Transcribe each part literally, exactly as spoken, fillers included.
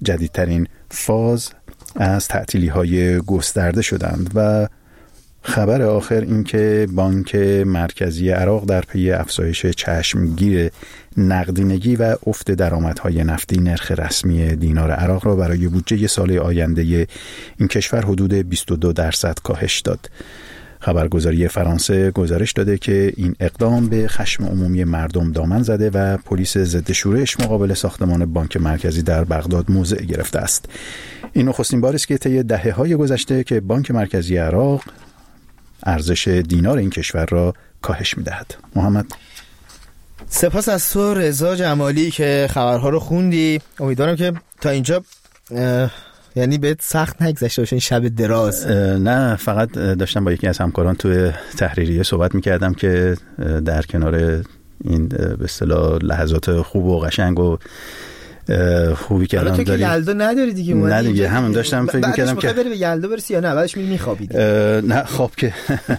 جدیدترین فاز از تعطیلی‌های گسترده شدند و خبر آخر این که بانک مرکزی عراق در پی افزایش چشمگیر نقدینگی و افت درآمدهای نفتی نرخ رسمی دینار عراق را برای بودجه سال آینده این کشور حدود بیست و دو درصد کاهش داد. خبرگزاری فرانسه گزارش داده که این اقدام به خشم عمومی مردم دامن زده و پلیس ضد شورش مقابل ساختمان بانک مرکزی در بغداد موضع گرفته است. این نخستین بار است که طی دهه‌های گذشته که بانک مرکزی عراق ارزش دینار این کشور را کاهش می‌دهد. محمد، سپاس از تو رضا جمالی که خبرها رو خوندی. امیدوارم که تا اینجا یعنی بهت سخت نگذشته باشه این شب دراز. نه، فقط داشتم با یکی از همکاران توی تحریریه صحبت می‌کردم که در کنار این به اصطلاح لحظات خوب و قشنگ و خوبی که الان داری یلدا نداری دیگه. نه دیگه، همون داشتم فکر می‌کردم که بری به یلدا برسی یا نه بعدش میری میخوابی. نه خواب که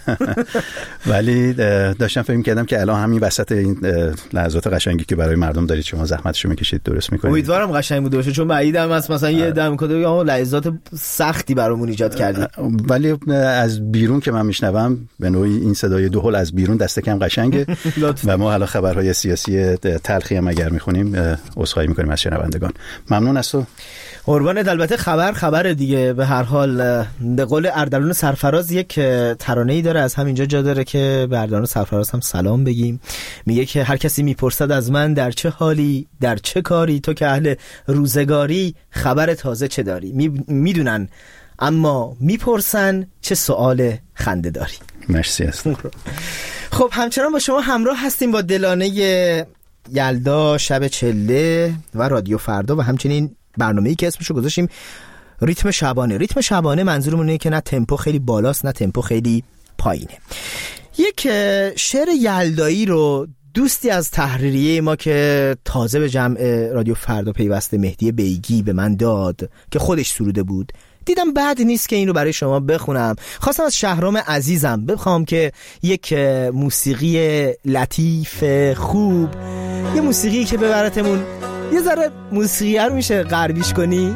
ولی داشتم فکر می‌کردم که الان همین وسط این لحظات قشنگی که برای مردم دارید شما زحمتشو میکشید درست میکنید. امیدوارم قشنگ بوده باشه، چون بعیدم است مثلا یه دم کده یا لحظات سختی برامون ایجاد کردید. ولی از بیرون که من میشنوم به نوعی این صدای دهل از بیرون دست کم قشنگه و ما حالا خبرهای سیاسی تلخی هم اگر میخونیم عذرخواهی میکنیم از شنوندگان. ممنون از تو. قربانت. البته خبر خبر دیگه. به هر حال به قول اردلان سرفراز یک ترانه‌ای داره، از همینجا جا داره که به اردلان سرفراز هم سلام بگیم. میگه که هر کسی میپرسد از من در چه حالی، در چه کاری، تو که اهل روزگاری خبر تازه چه داری. می... میدونن اما میپرسن چه سوال خنده داری. مرسی است. خب همچنان با شما همراه هستیم با دلانه یلدا، شب چله و رادیو فردا و همچنین برنامه‌ای که اسمشو گذاشتیم ریتم شبانه. ریتم شبانه منظورمون اینه که نه تمپو خیلی بالاست نه تمپو خیلی پایینه. یک شعر یلدایی رو دوستی از تحریریه ما که تازه به جمع رادیو فردا پیوسته، مهدی بیگی، به من داد که خودش سروده بود. دیدم بد نیست که این رو برای شما بخونم. خواستم از شهرام عزیزم بخوام که یک موسیقی لطیف خوب، یه موسیقی که ببرتمون یه ذره موسیقی رو میشه غربیش کنی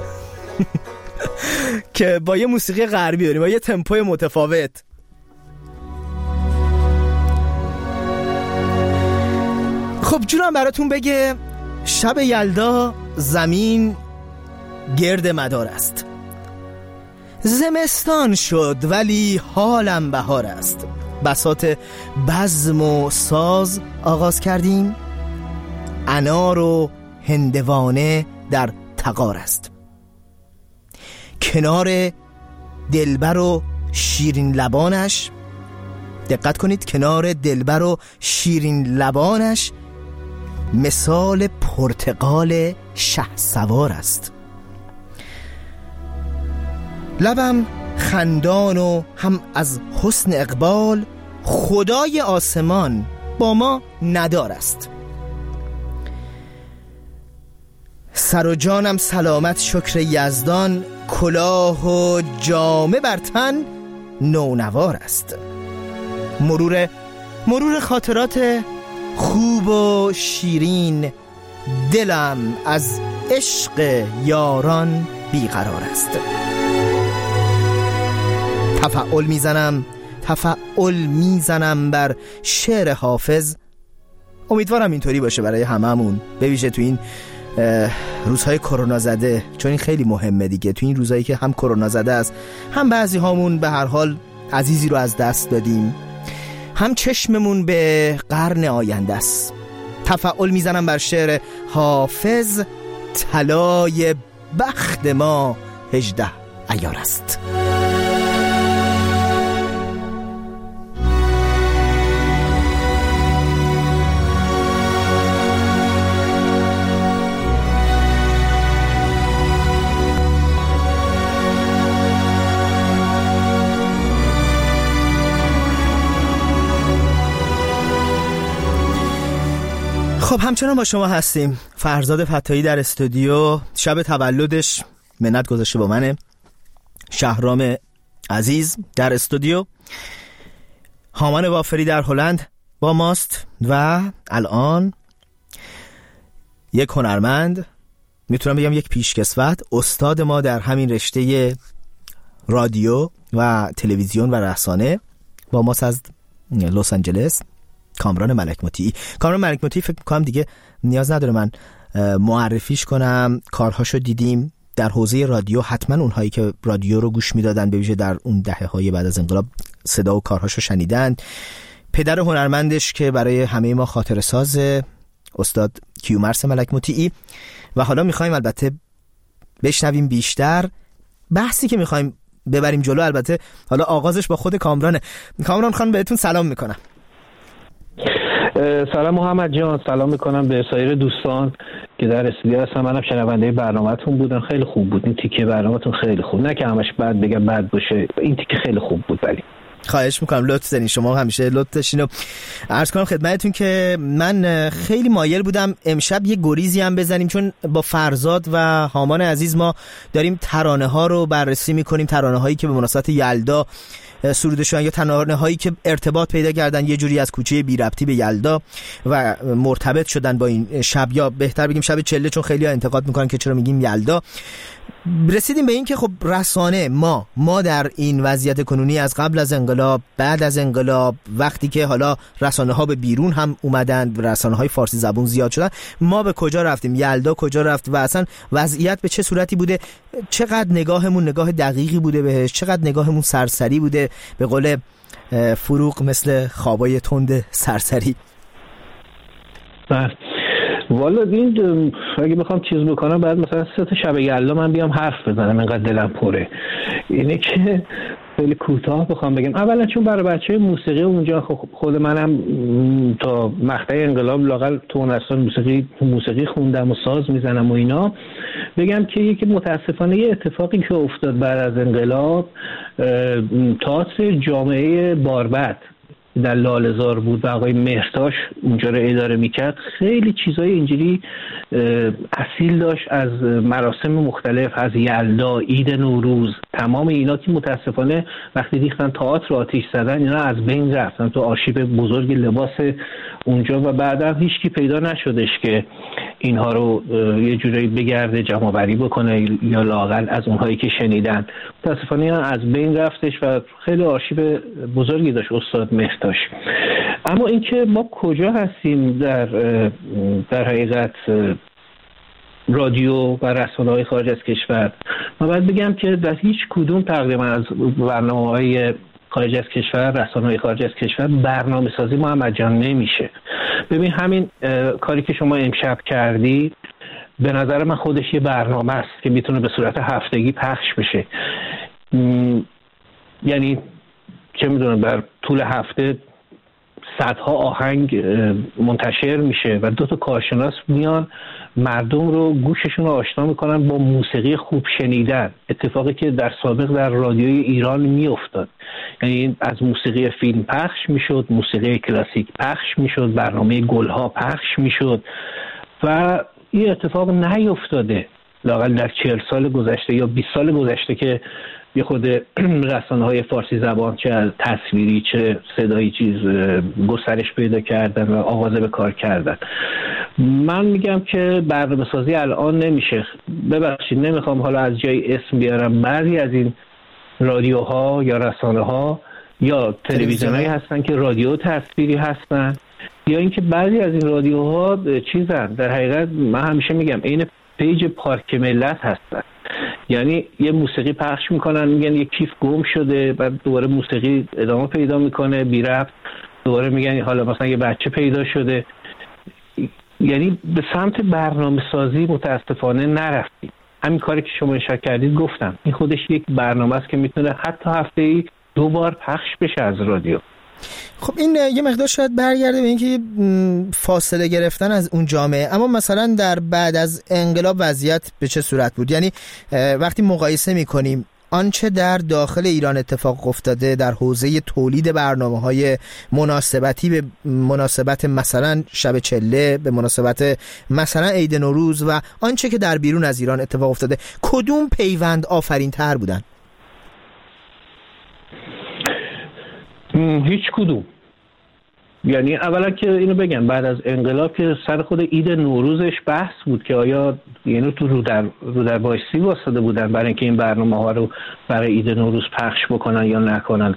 که با یه موسیقی غربی داریم، با یه تمپوی متفاوت. خب جونم براتون بگه شب یلدا زمین گرد مدار است، زمستان شد ولی حالم بهار است. بساط بزم و ساز آغاز کردیم، انار و هندوانه در تغار است. کنار دلبر و شیرین لبانش، دقت کنید، کنار دلبر و شیرین لبانش مثال پرتقال شهسوار است. لبم خندان و هم از حسن اقبال، خدای آسمان با ما ندار است. سر و جانم سلامت شکر یزدان، کلاه و جامه بر تن نونوار است. مرور مرور خاطرات خوب و شیرین، دلم از عشق یاران بیقرار است. تفعول میزنم تفعول میزنم بر شعر حافظ. امیدوارم اینطوری باشه برای هممون، بویژه تو این روزهای کرونا زده، چون این خیلی مهمه دیگه. تو این روزهایی که هم کرونا زده است، هم بعضی هامون به هر حال عزیزی رو از دست دادیم، هم چشممون به قرن آینده است. تفعول میزنم بر شعر حافظ، طلای بخت ما هجده عیار است. خب همچنان با شما هستیم. فرزاد فتایی در استودیو، شب تولدش منت گذاشته با منه. شهرام عزیز در استودیو، هامان وافری در هلند با ماست و الان یک هنرمند میتونم بگم یک پیشکسوت، استاد ما در همین رشته رادیو و تلویزیون و رسانه با ما از لس آنجلس، کامران ملک مطیعی. کامران ملک مطیعی فکر می‌کنم دیگه نیاز نداره من معرفیش کنم، کارهاشو دیدیم در حوزه رادیو. حتما اونهایی که رادیو رو گوش میدادن به ویژه در اون دهه‌های بعد از انقلاب صدا و کارهاشو شنیدن. پدر هنرمندش که برای همه ما خاطره ساز، استاد کیومرث ملک مطیعی. و حالا میخوایم البته بشنویم بیشتر بحثی که میخوایم ببریم جلو. البته حالا آغازش با خود کامرانه. کامران خان بهتون سلام میکنم. سلام محمد جان، سلام میکنم به سایر دوستان که در استودیو هستن. منم شنونده برنامه‌تون بودم، خیلی خوب بود این تیکه برنامه‌تون، خیلی خوب. نه که همش بد بگم بد باشه، این تیکه خیلی خوب بود. ولی خواهش میکنم، لطف دارین، شما همیشه لطف داشتین. و عرض کنم خدمتتون که من خیلی مایل بودم امشب یه گریزی هم بزنیم، چون با فرزاد و هامان عزیز ما داریم ترانه ها رو بررسی میکنیم، ترانه هایی که به مناسبت یلدا سروده شدن یا ترانه هایی که ارتباط پیدا کردن یه جوری از کوچه بی ربطی به یلدا و مرتبط شدن با این شب، یا بهتر بگیم شب چله، چون خیلی ها انتقاد میکنن که چرا میگیم یلدا. رسیدیم به این که خب رسانه ما ما در این وضعیت کنونی، از قبل از انقلاب، بعد از انقلاب، وقتی که حالا رسانه ها به بیرون هم اومدن، رسانه های فارسی زبون زیاد شدن، ما به کجا رفتیم؟ یلدا کجا رفت و اصلا وضعیت به چه صورتی بوده؟ چقدر نگاهمون نگاه دقیقی بوده بهش، چقدر نگاهمون سرسری بوده، به قول فروغ مثل خوابای تند سرسری. بله والا این اگه بخوام چیز بکنم بعد مثلا سه تا شب یلدا من بیام حرف بزنم، اینقدر دلم پره. اینه که خیلی کوتاه بخوام بگم. اولا چون برای بچه موسیقی اونجا خود منم تا مقطع انقلاب لااقل تو هنرستان موسیقی موسیقی خوندم و ساز میزنم و اینا، بگم که یکی متاسفانه یه اتفاقی که افتاد بعد از انقلاب، تئاتر جامعه باربد در لاله‌زار بود و آقای مهرتاش اونجا رو اداره میکرد. خیلی چیزای اینجوری اصیل داشت از مراسم مختلف، از یلدا، عید نوروز، تمام اینا که متاسفانه وقتی ریختن تئاتر رو آتیش زدن اینا از بین رفتن تو آرشیو بزرگ لباس اونجا و بعدا هیچکی پیدا نشدش که اینها رو یه جوری بگرده جمع‌آوری بکنه یا لااقل از اونهایی که شنیدن. متاسفانه از بین رفتش و خیلی آرشیو بزرگی داشت استاد مهرتاش. اما اینکه ما کجا هستیم در در حقیقت رادیو و رسانه‌های خارج از کشور، من باید بگم که در هیچ کدوم تقریبا از برنامه‌های خارج از کشور، رسانه‌های خارج از کشور برنامه سازی محمد جان نمیشه. ببین همین کاری که شما امشب کردی به نظر من خودش یه برنامه است که میتونه به صورت هفتگی پخش بشه. یعنی چه میدونم در طول هفته صدها آهنگ منتشر میشه و دو تا کارشناس میان مردم رو گوششون رو آشنا میکنن با موسیقی خوب شنیدن، اتفاقی که در سابق در رادیوی ایران میافتاد. یعنی از موسیقی فیلم پخش میشد، موسیقی کلاسیک پخش میشد، برنامه گلها پخش میشد و این اتفاق نیفتاده لااقل در چهل سال گذشته یا بیست سال گذشته که یه خود رسانه‌های فارسی زبان چه از تصویری چه صدایی چیز گسترش پیدا کردن و آغاز به کار کردن. من میگم که برنامه‌سازی الان نمیشه. ببخشید نمیخوام حالا از جای اسم بیارم، بعضی از این رادیوها یا رسانه‌ها یا تلویزیونایی هستن که رادیو تصویری هستن، یا اینکه بعضی از این رادیوها چیزن در حقیقت من همیشه میگم این پیج پارک ملت هستن. یعنی یه موسیقی پخش میکنن میگن یه کیف گم شده، بعد دوباره موسیقی ادامه پیدا میکنه بی ربط، دوباره میگن حالا مثلا یه بچه پیدا شده. یعنی به سمت برنامه سازی متاسفانه نرفتیم. همین کاری که شما اشاره کردید گفتم این خودش یک برنامه است که میتونه حتی هفته‌ای دو بار پخش بشه از رادیو. خب این یه مقدار شاید برگرده به اینکه فاصله گرفتن از اون جامعه، اما مثلا در بعد از انقلاب وضعیت به چه صورت بود؟ یعنی وقتی مقایسه میکنیم آنچه در داخل ایران اتفاق افتاده در حوزه تولید برنامه‌های مناسبتی به مناسبت مثلا شب چله، به مناسبت مثلا عید نوروز و آنچه که در بیرون از ایران اتفاق افتاده، کدوم پیوند آفرین تر بودن؟ هیچ کدوم. یعنی اولا که اینو بگم، بعد از انقلاب که سر خود عید نوروزش بحث بود که آیا یعنی تو رو در رو در بایستی واسطه بودن برای اینکه این برنامه ها رو برای عید نوروز پخش بکنن یا نکنن.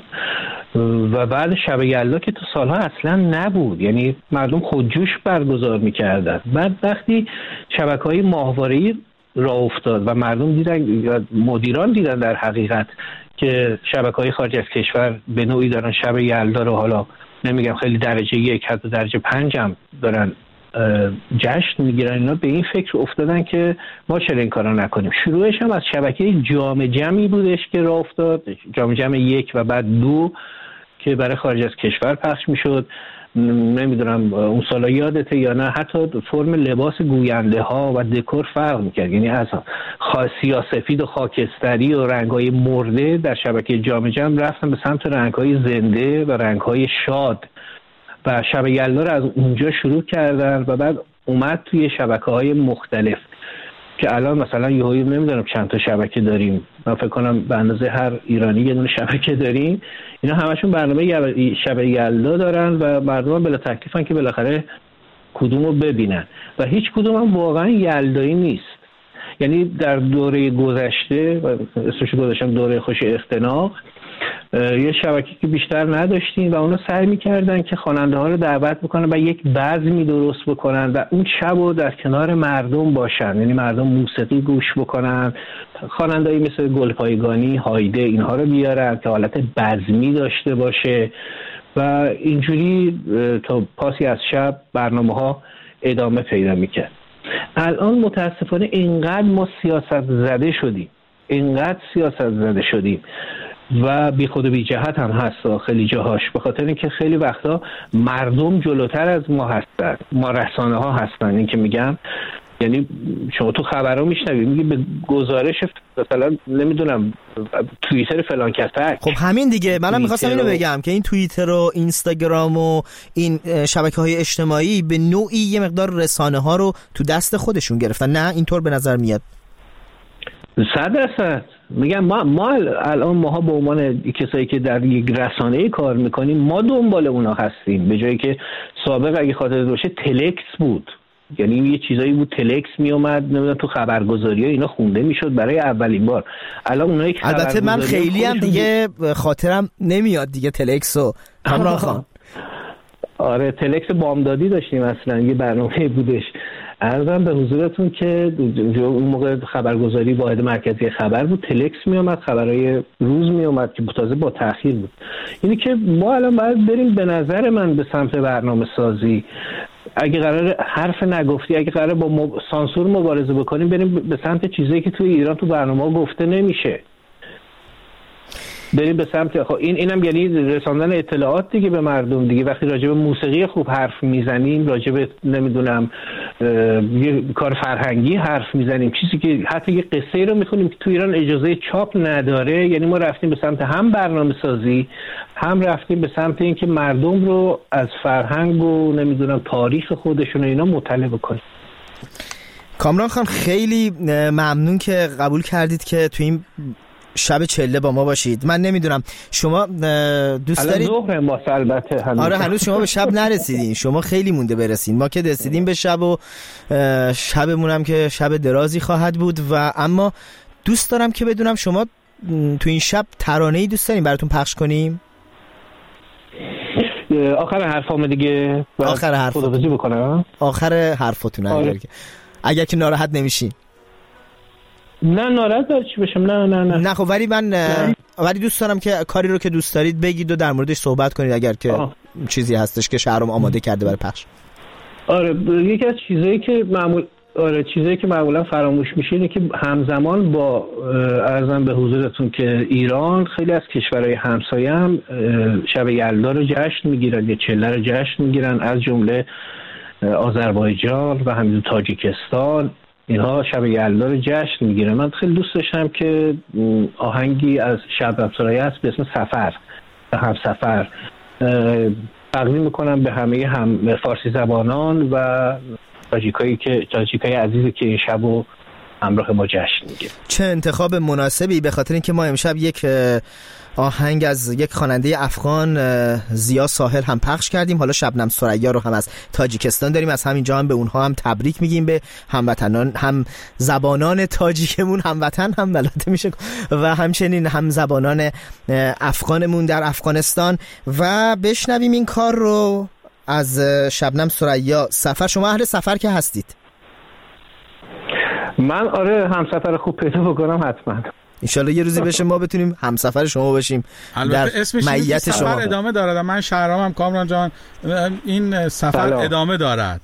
و بعد شب یلدا که تو سالها اصلا نبود، یعنی مردم خودجوش برگزار میکردن. بعد وقتی شبکه‌های ماهواره‌ای راه افتاد و مردم دیدن یا مدیران دیدن در حقیقت که شبکه‌های خارج از کشور به نوعی دارن شب یلدا رو، حالا نمیگم خیلی درجه یک، حتی درجه پنج هم دارن جشن میگیرن، اینا به این فکر افتادن که ما چرا این کارا نکنیم. شروعش هم از شبکه جام جمی بودش که راه افتاد، جام جم یک و بعد دو که برای خارج از کشور پخش میشد. نمیدونم اون سالا یادته یا نه، حتی فرم لباس گوینده ها و دکور فرق میکرد، یعنی از سیاه‌سفید و خاکستری و رنگ‌های مرده در شبکه جام جم رفتن به سمت رنگ‌های زنده و رنگ‌های شاد و شب یلدا رو از اونجا شروع کردن و بعد اومد توی شبکه‌های مختلف که الان مثلا یهویی نمیدونم چند تا شبکه داریم، من فکر کنم به اندازه هر ایرانی یه دونه شبکه داریم. اینا همشون برنامه شب یلدا دارن و مردم بلا تکلیفن که بالاخره کدوم رو ببینن و هیچ کدوم هم واقعا یلدایی نیست. یعنی در دوره گذشته و اسمش گذاشتم دوره خوش اختناق، یه شبکه که بیشتر نداشتیم و اونا سعی میکردن که خواننده ها رو دعوت بکنن و یک بزمی درست بکنن و اون شب رو در کنار مردم باشن، یعنی مردم موسیقی گوش بکنن، خواننده‌ای مثل گلپایگانی، هایده اینها رو بیارن که حالت بزمی داشته باشه و اینجوری تا پاسی از شب برنامه ها ادامه پیدا میکرد. الان متاسفانه اینقدر ما سیاست زده شدیم، اینقدر سیاست زده شدیم و بی خود و بی جهت هم هست خیلی جاهاش، به خاطر اینکه خیلی وقتا مردم جلوتر از ما هستن، ما رسانه ها هستن. این که میگم یعنی شما تو خبرها میشنوید میگی به گزارش مثلا نمیدونم توییتر فلان کسک. خب همین دیگه، منم میخواستم اینو بگم که این توییتر و اینستاگرام و این شبکه‌های اجتماعی به نوعی یه مقدار رسانه ها رو تو دست خودشون گرفتن، نه اینطور به نظر میاد؟ صد درصد میگم ما ما الان ماها به عنوان کسایی که در یک رسانه‌ای کار میکنیم ما دنبال اونا هستیم، به جایی که سابق اگه خاطرت باشه تلکس بود، یعنی یه چیزایی بود تلکس میومد نمیدونم تو خبرگزاری‌ها اینا خونده میشد برای اولین بار. الان اونایی که البته من خیلی هم دیگه خاطرم نمیاد دیگه تلکسو کامران خان. آره تلکس بامدادی داشتیم اصلا، یه برنامه بودش. عرضم به حضورتون که اون موقع خبرگزاری واحد مرکزی خبر بود، تلکس می اومد، خبرهای روز می اومد که تازه با تأخیر بود. یعنی که ما الان باید بریم به نظر من به سمت برنامه سازی. اگه قرار حرف نگفتی، اگه قرار با مب... سانسور مبارزه بکنیم، بریم به سمت چیزایی که توی ایران تو برنامه گفته نمیشه، بریم به سمت خب این اینم یعنی رساندن اطلاعات دیگه به مردم دیگه. وقتی راجع به موسیقی خوب حرف میزنیم، راجع به نمیدونم یه کار فرهنگی حرف میزنیم، چیزی که حتی یه قصه رو میخونیم که تو ایران اجازه چاپ نداره، یعنی ما رفتیم به سمت هم برنامه سازی، هم رفتیم به سمت اینکه مردم رو از فرهنگ و نمیدونم تاریخ خودشون اینا مطلع بکنیم. کامران خان خیلی ممنون که قبول کردید که تو این شب چله با ما باشید. من نمیدونم شما دوست دارید ظهر ما البته هنوز. آره هنوز شما به شب نرسیدین، شما خیلی مونده برسین، ما که رسیدیم به شب و شبمون هم که شب درازی خواهد بود و اما دوست دارم که بدونم شما تو این شب ترانه‌ای دوست دارین براتون پخش کنیم؟ آخر حرفام دیگه آخر حرف خداحافظی بکنم آخر حرفتون اگر که اگر که ناراحت نمیشین. نه ناراحت داری چی بشم، نه نه نه نه خب ولی من ولی دوست دارم که کاری رو که دوست دارید بگید و در موردش صحبت کنید اگر که آه. چیزی هستش که شهرام آماده کرده برای پخش. آره یکی از چیزایی که معمول آره چیزایی که معمولا فراموش میشه اینه که همزمان با عرضم به حضورتون که ایران خیلی از کشورهای همسایه هم شب یلدا رو جشن میگیرن یا چله رو جشن میگیرن، از جمله آذربایجان و همینطور تاجیکستان، اینها شب یلدا رو جشن میگیرن. من خیلی دوست داشتم که آهنگی از شبنم سرایه هست به اسم سفر و هم سفر تقدیم میکنم به همه هم فارسی زبانان و تاجیکایی که تاجیکای عزیزی که این شبو همراه ما جشن میگیره. چه انتخاب مناسبی، به خاطر اینکه ما امشب یک آهنگ از یک خواننده افغان زیا ساحل هم پخش کردیم، حالا شبنم ثریا رو هم از تاجیکستان داریم، از همینجا هم به اونها هم تبریک میگیم، به هموطنان هم زبانان تاجیکمون، هموطن هم بلد میشه، و همچنین هم زبانان افغانمون در افغانستان. و بشنویم این کار رو از شبنم ثریا. سفر، شما اهل سفر که هستید؟ من آره همسفر خوب پیدا بکنم حتما. انشالله یه روزی بشه ما بتونیم همسفر شما باشیم در معیت شما. سفر ادامه دارد. من شهرامم کامران جان، این سفر سلام. ادامه دارد.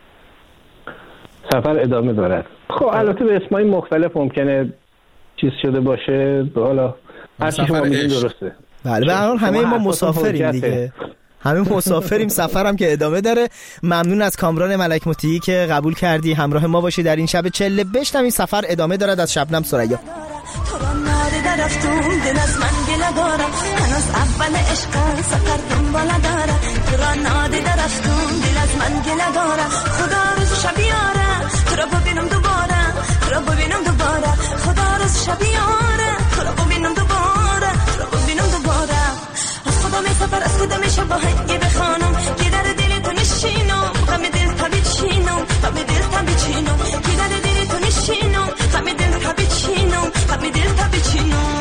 سفر ادامه دارد. خب البته به اسمای مختلف ممکنه چیز شده باشه، حالا هر چی شما میگین درسته. بله، به هر حال همه ما مسافریم دیگه. همه مسافریم، سفرم که ادامه داره. ممنون از کامران ملک مطیعی که قبول کردی همراه ما باشی در این شب چله. بشنویم سفر ادامه دارد از شبنم ثریا. تو را ناده درفتون دل از من گله دارم، هنوز اول عشق سفر دنباله دارم. تو را ناده درفتون دل از من گله دارم، خدا روز شب یاره تو را ببینم دوباره، تو را ببینم دوباره، خدا روز شب یاره تو را ببینم دوباره، تو را ببینم دوباره. از خدا می سفر، از خدا می شب آهنگی بخوانم، که در دل تو نشینم، غم دل تبی چینم، غم دل تبی چینم، که در دل تو نشینم، غم دل تبی چینم، غم دل تبی چینم.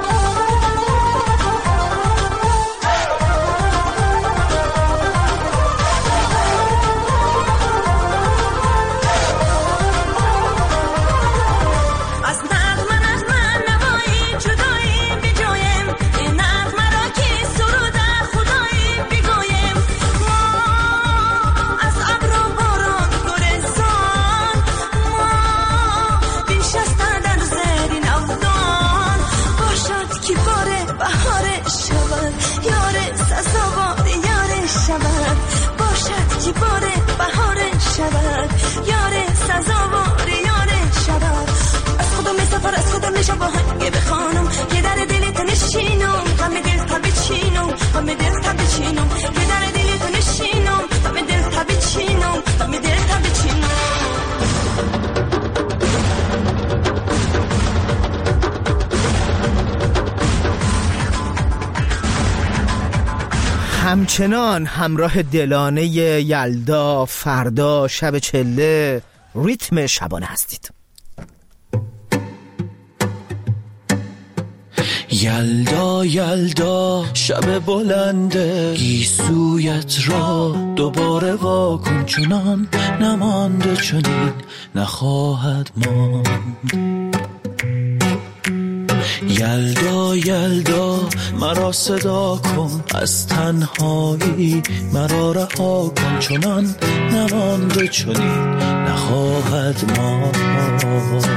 همچنان همراه دلانه یلدا، فردا، شب چله، ریتم شبانه هستید. یلدا یلدا شب بلنده، گیسویت را دوباره واکن، چنان نمانده چنین نخواهد ماند. یلدا یلدا مرا صدا کن، از تنهایی مرا رها کن، چنان نمانده چنین نخواهد ماند.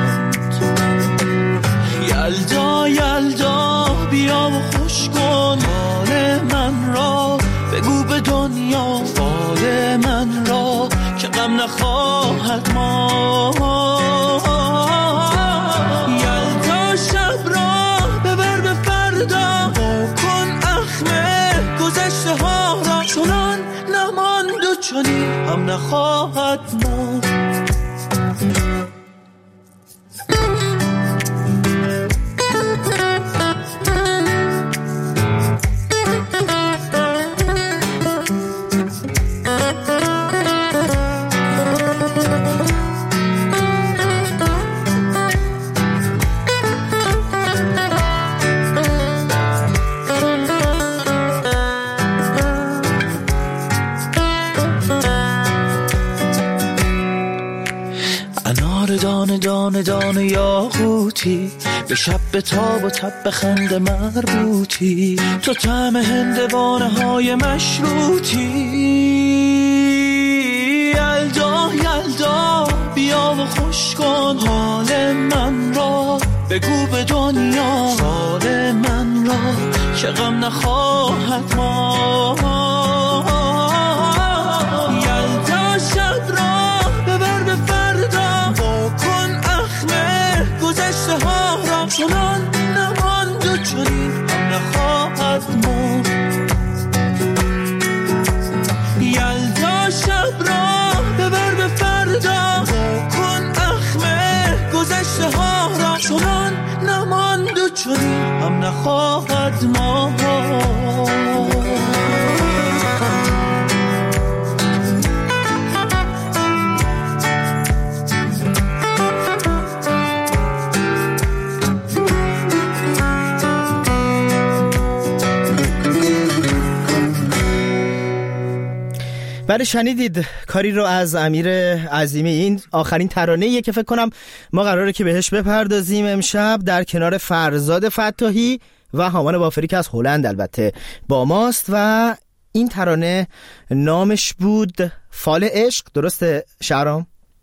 یلدا یلدا بیا و خوش کن حال من را، بگو به دنیا حال من را، که غم نخواهد ماند. یلدا شب را ببر به فردا، کن اخمه گذشته ها را، چنان نماند و چنین هم نخواهد ماند. دانه دانه دانه یاقوتی، به شب به تاب و تب به خند مربوطی، تو طعم هندوانه های مشروطی. یلدا یلدا بیا و خوش کن حال من را، بگو به دنیا حال من را، که غم نخواهد ماند. یلدا شب را ببر به فردا، کن اخمه گذشته ها را، چنان نماند و چنین هم نخواهد ماند. یلدا شب را ببر به فردا، کن اخمه گذشته چون هم نخواهد ما. بله شنیدید کاری رو از امیر عظیمی. این آخرین ترانه‌ایه که فکر کنم ما قراره که بهش بپردازیم امشب در کنار فرزاد فتاحی و هامان بافری که از هلند البته با ماست. و این ترانه نامش بود فال عشق، درسته شهرام؟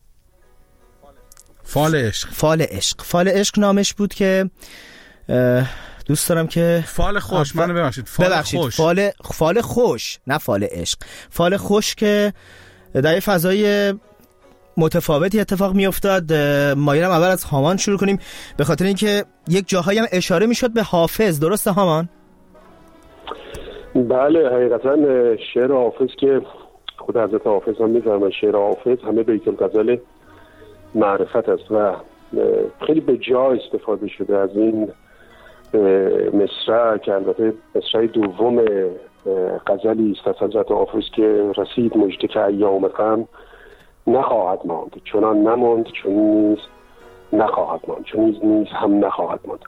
فال عشق. فال عشق. فال عشق نامش بود که دوست دارم که فال خوش منو ببخشید فال ببخشید خوش فال فال خوش نه فال عشق. فال خوش که در یه فضای متفاوتی اتفاق می افتاد. مایرم اول از هامان شروع کنیم به خاطر اینکه یک جاهایی هم اشاره میشد به حافظ، درسته هامان؟ بله حقیقتا شعر حافظ که خود حضرت حافظ هم میفرمایند شعر حافظ همه بیت الغزل معرفت است و خیلی به جا استفاده شده از این مصرع که البته مصرع دوم غزلی است از حضرت حافظ که رسید مژده که ایام غم نخواهد ماند، چنان نماند چون نیز نخواهد ماند، چون نیز نیز هم نخواهد ماند.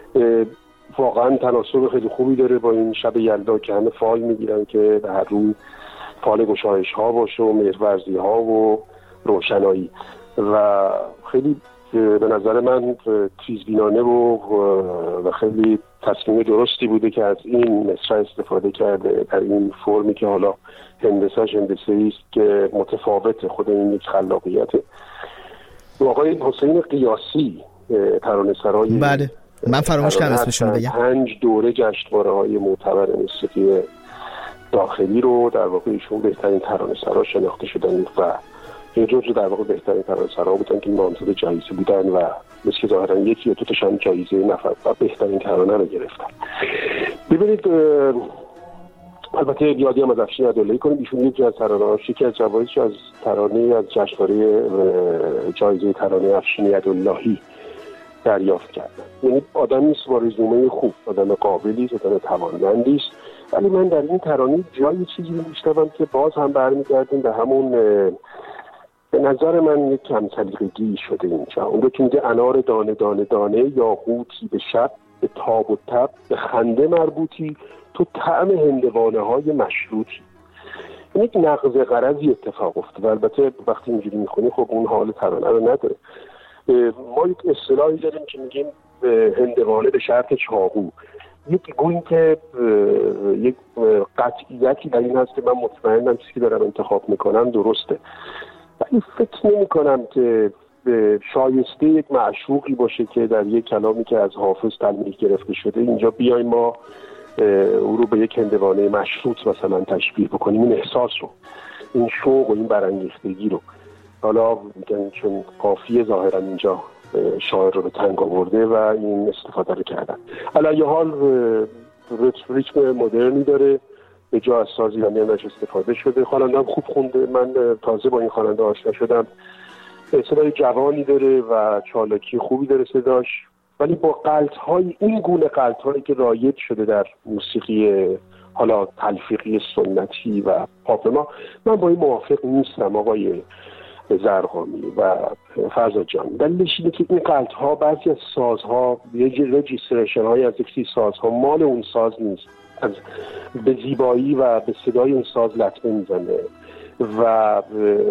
واقعا تناسب خیلی خوبی داره با این شب یلدا که همه فال میگیرن که به هر روی فال گشایش ها باشه و مهرورزی ها و روشنایی و خیلی به نظر من تیزبینانه و و خیلی تصمیم درستی بوده که از این مصرع استفاده کرده در این فرمی که حالا هندسه‌اش هندسه‌ای است که متفاوت خود این یک خلاقیته. آقای حسین قیاسی ترانه‌سرای بله من فراموش کردم اسمشون بگم، پنج دوره جشنواره‌های معتبر موسیقی داخلی رو در واقع ایشون بهترین ترانه‌سرا شناخته شدن و این جزو در واقع بهترین ترانه‌سرا بودن که نامزد جایزه بودن و مثل ظاهرا یکی یا دو تاشون جایزه نفر و بهترین ترانه رو گرفتن. ببینید البته یادی هم از افشین عدالایی کنیم، ایشون یکی از ترانه‌هاش یکی از جوایزش از ترانه از جشنواره جایزه ترانه افشین عدالایی دریافت کردن. یعنی آدمی است با رزومه خوب، آدم قابلی است، آدم توانمندی است، ولی من در این ترانه جای چیزی رو میشنوم که باز هم برمیگردیم به همون به نظر من یک کم سلیقگی شده اینجا. اون رو که میگه انار دانه دانه دانه یا قوتی به شب به تاب و تب به خنده مربوطی تو طعم هندوانه های مشروطی. این یک نقض غرضی اتفاق افتاد. البته وقتی اینجوری میخونی خب اون حال ترانه رو نداره. ما یک اصطلاحی داریم که میگیم هندوانه به شرط چاقو. یک گویی که یک قطعیتی در این هست که من مطمئنم چیزی که دارم انتخاب میکنم درسته، ولی فکر نمی کنم که شایسته یک معشوقی باشه که در یک کلامی که از حافظ تلمیح گرفته شده اینجا بیایم ما او رو به یک هندوانه مشروط مثلا تشبیه بکنیم. این احساس رو، این شوق و این برانگیختگی رو، حالا میگن چون قافیه ظاهرا اینجا شاعر رو به تنگ آورده و این استفاده رو کردن. علیه حال ریتم مدرنی داره، به جا از ساز ایرانی ازش استفاده شده. خواننده هم خوب خونده، من تازه با این خواننده آشنا شدم. صدای جوانی داره و چالاکی خوبی داره صداش، ولی با قلط‌های این گونه قلط‌هایی که رایج شده در موسیقی حالا تلفیقی سنتی و پاپ ما، من با این موافق نیستم آقای زرقامی و فرزاد جان. دلیلش اینه که این قلط‌ها بعضی از سازها یه رجیستریشن های از یک سازها مال اون ساز نیست، از به زیبایی و به صدای اون ساز لطمه میزنه و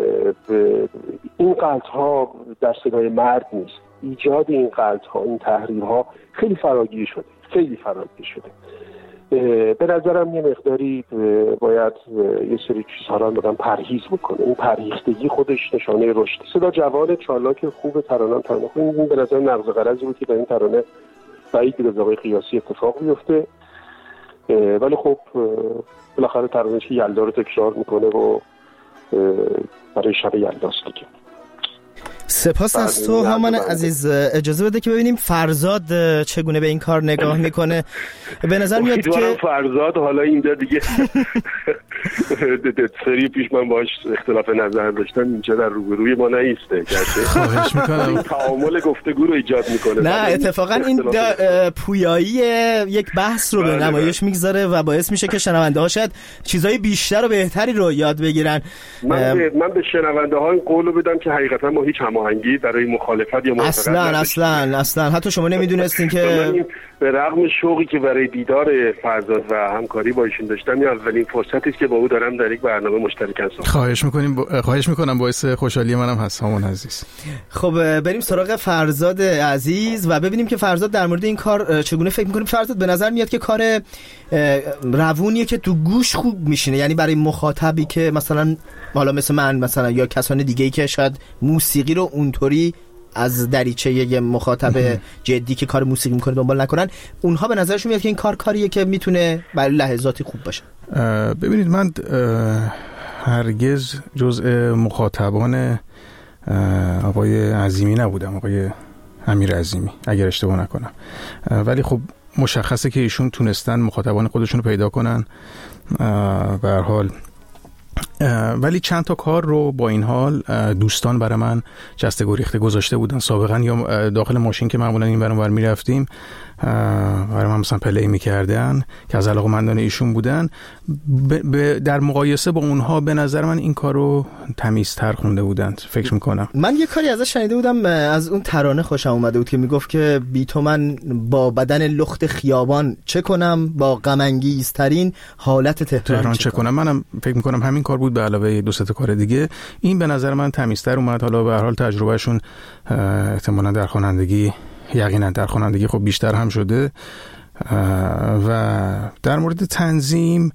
این قلط‌ها در صدای مرد نیست. ایجاد این قلط‌ها، این تحریرها خیلی فراگیر شده، خیلی فراگیر شده. به نظرم یه مقداری باید یه سری چیزها رو بگم پرهیز بکنه. این پرهیختگی خودش نشانه رشد. صدا جوان چالاک خوب ترانه ترانه خوب، این به نظر نقض غرضی بود که در این ترانه بعید بود از آقای قیاسی اتفاق بیفته، ولی خب بالاخره ترانه که یلدا رو تکرار میکنه و برای شب یلداست دیگه. سپاس از تو هامان عزیز. اجازه بده که ببینیم فرزاد چگونه به این کار نگاه میکنه. به نظر میاد که فرزاد حالا اینجا دیگه سری پیش من باهاش اختلاف نظر داشتم، اینجا در روبروی ما نیسته. خواهش میکنم. تعامل گفتگو رو ایجاد میکنه. نه اتفاقا این پویایی یک بحث رو به نمایش میگذاره و باعث میشه که شنونده ها شاید چیزای بیشتر و بهتری رو یاد بگیرن. من به من به شنونده ها این قول رو بدم که حقیقتا ما هیچ هماهنگی برای مخالفت یا موافقت اصلا اصلا اصلا حتی شما نمیدونستین که به رغم شوقی که برای دیدار فرزاد و همکاری با ایشون داشتم، این اولین فرصتی است که با او دارم در یک برنامه مشترک هستم. خواهش میکنیم ب... خواهش میکنم، باعث خوشحالی منم هست همون عزیز. خب بریم سراغ فرزاد عزیز و ببینیم که فرزاد در مورد این کار چگونه فکر میکنیم. فرزاد به نظر میاد که کار روونیه که تو گوش خوب میشینه، یعنی برای مخاطبی که مثلا حالا مثل من مثلا یا کسان دیگه‌ای که شاید موسیقی رو اونطوری از دریچه یه مخاطب جدی که کار موسیقی میکنه دنبال نکنن، اونها به نظرشون میاد که این کار کاریه که میتونه برای لحظاتی خوب باشه. ببینید من هرگز جزء مخاطبان آقای عظیمی نبودم، آقای امیر عظیمی اگر اشتباه نکنم، ولی خب مشخصه که ایشون تونستن مخاطبان خودشون رو پیدا کنن به هر حال. ولی چند تا کار رو با این حال دوستان برای من جسته گریخته گذاشته بودن سابقا، یا داخل ماشین که معمولا این برام بر میرفتیم برای من مثلا پلی میکردن که از علاقه‌مندان ایشون بودن. ب... ب... در مقایسه با اونها به نظر من این کار رو تمیزتر خونده بودند فکر میکنم. من یه کاری ازش شنیده بودم، از اون ترانه خوشم اومده بود که میگفت که بی تو من با بدن لخت خیابان چه کنم، با غم انگیزترین حالت تهران, تهران چه کنم. منم فکر میکنم همین کار بود به علاوه دو سه تا کار دیگه. این به نظر من تمیزتر اومد. حالا به هر حال تجربهشون احتمالاً در خوانندگی یقینا در خوانندگی خب بیشتر هم شده. و در مورد تنظیم،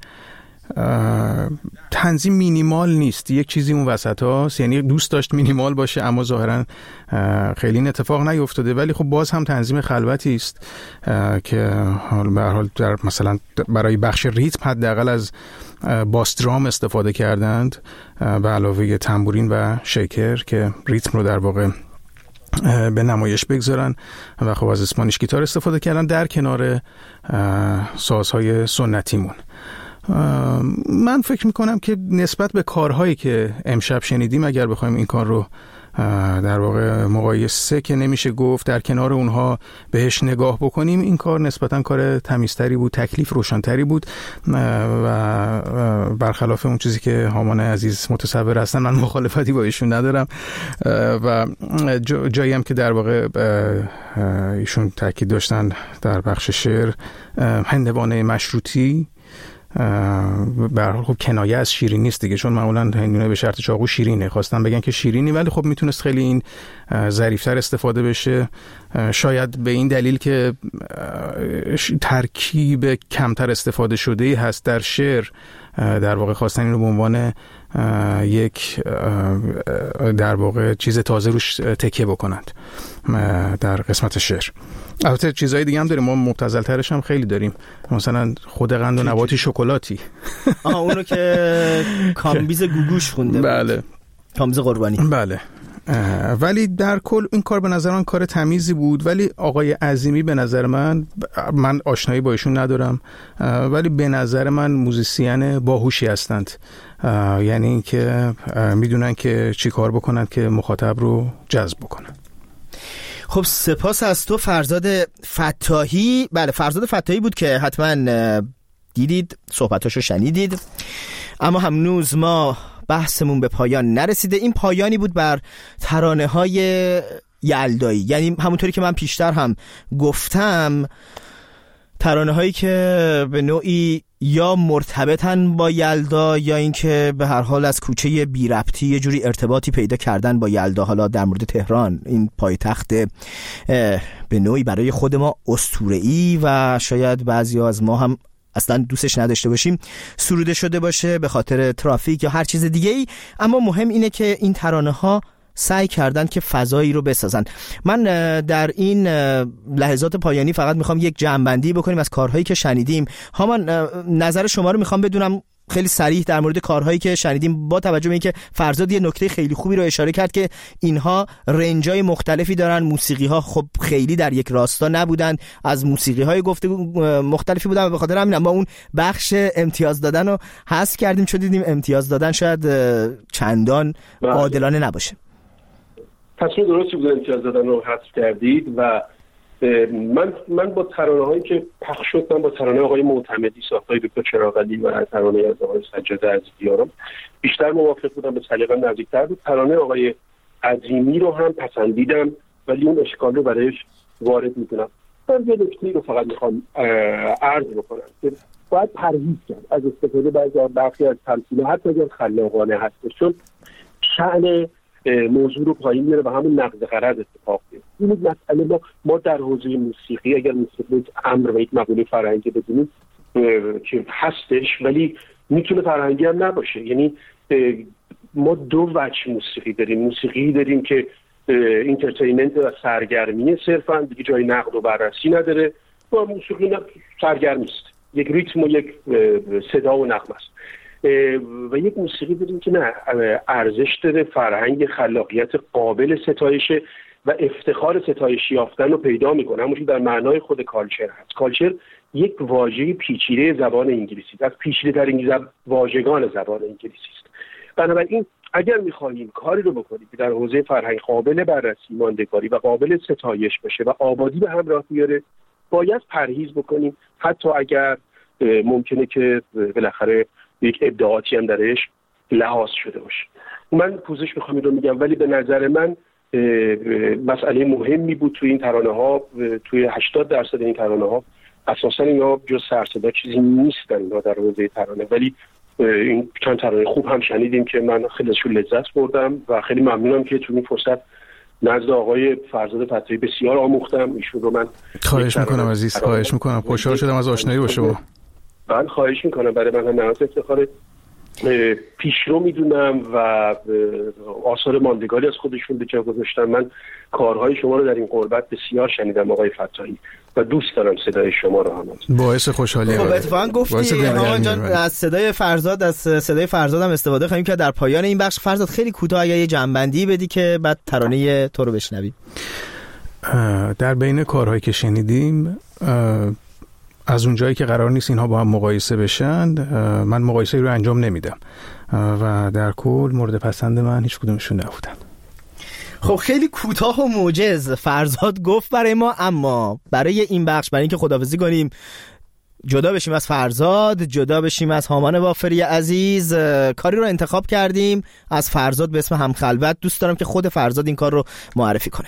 تنظیم مینیمال نیست، یک چیزی اون وسط هاست، یعنی دوست داشت مینیمال باشه اما ظاهرا خیلی این اتفاق نیفتاده، ولی خب باز هم تنظیم خلوتی است که به هر حال در مثلا برای بخش ریتم حداقل از باس درام استفاده کردند به علاوه تنبورین و شیکر که ریتم رو در واقع به نمایش بگذارن و خب از اسپانیش گیتار استفاده کردن در کنار سازهای سنتیمون. من فکر میکنم که نسبت به کارهایی که امشب شنیدیم اگر بخوایم این کار رو در واقع مقایسه که نمیشه گفت در کنار اونها بهش نگاه بکنیم، این کار نسبتا کار تمیزتری بود، تکلیف روشنتری بود و برخلاف اون چیزی که هامان عزیز متصور هستن من مخالفتی با ایشون ندارم و جایی هم که در واقع ایشون تاکید داشتن در بخش شعر هندوانه مشروطی به هر حال خب کنایه از شیرین نیست دیگه، چون معمولا هندونه به شرط چاقو شیرینه، خواستن بگن که شیرینی، ولی خب میتونست خیلی این ظریف‌تر استفاده بشه، شاید به این دلیل که ترکیب کمتر استفاده شده هست در شعر، در واقع خواستن این رو به عنوان یک در واقع چیز تازه روش تکیه بکنند در قسمت شعر. البته چیزهای دیگه هم داریم، ما مبتذل ترش هم خیلی داریم، مثلا خود قند و نباتی شکلاتی آها اونو که کامبیز گوگوش خونده بود. بله کامبیز قربانی. بله ولی در کل این کار به نظر من کار تمیزی بود. ولی آقای عظیمی به نظر من، من آشنایی با ایشون ندارم ولی به نظر من موزیسین باهوشی هستند، یعنی این که میدونن که چی کار بکنن که مخاطب رو جذب بکنن. خب سپاس از تو فرزاد فتاحی. بله فرزاد فتاحی بود که حتما دیدید، صحبتاشو شنیدید، اما هنوز ما بحثمون به پایان نرسیده. این پایانی بود بر ترانه های یلدایی، یعنی همونطوری که من پیشتر هم گفتم ترانه هایی که به نوعی یا مرتبطن با یلدا یا اینکه به هر حال از کوچه بی ربطی یه جوری ارتباطی پیدا کردن با یلدا. حالا در مورد تهران، این پایتخت به نوعی برای خود ما اسطوره‌ای و شاید بعضی از ما هم اصلا دوستش نداشته باشیم سروده شده باشه به خاطر ترافیک یا هر چیز دیگه ای، اما مهم اینه که این ترانه ها سعی کردن که فضایی رو بسازن. من در این لحظات پایانی فقط میخوام یک جمع‌بندی بکنیم از کارهایی که شنیدیم. هامان نظر شما رو میخوام بدونم خیلی صریح در مورد کارهایی که شنیدیم، با توجه به اینکه فرزاد یه نکته خیلی خوبی رو اشاره کرد که اینها رنجای مختلفی دارن، موسیقی ها خب خیلی در یک راستا نبودن، از موسیقی های گفتگو مختلفی بودن و به خاطر همین ما اون بخش امتیاز دادن رو حذف کردیم، چون دیدیم امتیاز دادن شاید چندان عادلانه نباشه. تصمیم درستی بود امتیاز دادن رو حذف کردید و من من با ترانه‌هایی که پخش شد، من با ترانه آقای معتمدی ساختای دکتر چراغ‌علی و ترانه از آقای سجاده عزیزیارم بیشتر موافق بودم، به سلیقه‌ام نزدیک‌تر بود. ترانه آقای عظیمی رو هم پسندیدم ولی اون اشکال رو برایش وارد می‌کنم. من یه نکته رو فقط می‌خوام عرض بکنم که باید پرهیز کرد از استفاده بعضی از برخی از تمثیل‌ها حتی اگر خلاقانه هست، چون شأن موضوع رو پایین میاره و همون نقد غرض اتفاق میفته. این مسئله ما ما در حوزه موسیقی اگر موسیقی امر و یک مقوله فرهنگی بدونیم که هستش ولی میتونه فرهنگی هم نباشه. یعنی ما دو وجه موسیقی داریم، موسیقی داریم که اینترتینمنت و سرگرمی صرفا دیگه جای نقد و بررسی نداره، و موسیقی سرگرمی است، یک ریتم و یک صدا و نغمه است. و یک موسیقی داریم که نه، ارزش داره، فرهنگ، خلاقیت قابل ستایشه و افتخار ستایش یافتن رو پیدا میکنه. همونجوری در معنای خود کالچر هست. کالچر یک واژه پیچیده زبان انگلیسی است، از پیچیده‌ترین زب... واژگان زبان انگلیسی است. بنابراین اگر می‌خواهیم کاری رو بکنیم که در حوزه فرهنگ قابل بررسی، ماندگاری و قابل ستایش باشه و آبادی به همراه بیاره، باید پرهیز بکنیم، حتی اگر ممکنه که بالاخره یک ابداعاتی هم درش لحاظ شده باشه. من پوزش میخوام این رو میگم، ولی به نظر من مسئله مهمی بود توی این ترانه ها. توی هشتاد درصد این ترانه ها اساسا اینا جز سرصدا چیزی نیستن اینا در حوزه ترانه، ولی این چند ترانه خوب هم شنیدیم که من خیلی ازشون لذت بردم و خیلی ممنونم که توی این فرصت نزد آقای فرزاد فتاحی بسیار آموختم. ایشون رو من خواهش میکنم عزیز، خواهش میکنم، خوشحال شدم از آشنایی با شما. من خواهش میکنم، برای من هم نهایت افتخاره. پیشرو میدونم و آثار ماندگاری از خودشون به جا گذاشتن. من کارهای شما رو در این قربت بسیار شنیدم آقای فتاحی و دوست دارم صدای شما رو هم. باعث خوشحالی. خب اتفاقا گفتی آقا جان از صدای فرزاد، از صدای فرزاد هم استفاده خواهیم که در پایان این بخش. فرزاد خیلی کوتاه اگه یه جنبندی بدی که بعد ترانه تو رو بشنویم. در بین کارهایی که شنیدیم، از اونجایی که قرار نیست اینها با هم مقایسه بشن، من مقایسه رو انجام نمیدم و در کل مورد پسند من هیچ کدومشون نبودن. خب خیلی کوتاه و موجز فرزاد گفت برای ما، اما برای این بخش، برای اینکه خداحافظی کنیم، جدا بشیم از فرزاد، جدا بشیم از هامان بافری عزیز، کاری رو انتخاب کردیم از فرزاد به اسم همخلوت. دوست دارم که خود فرزاد این کار رو معرفی کنه.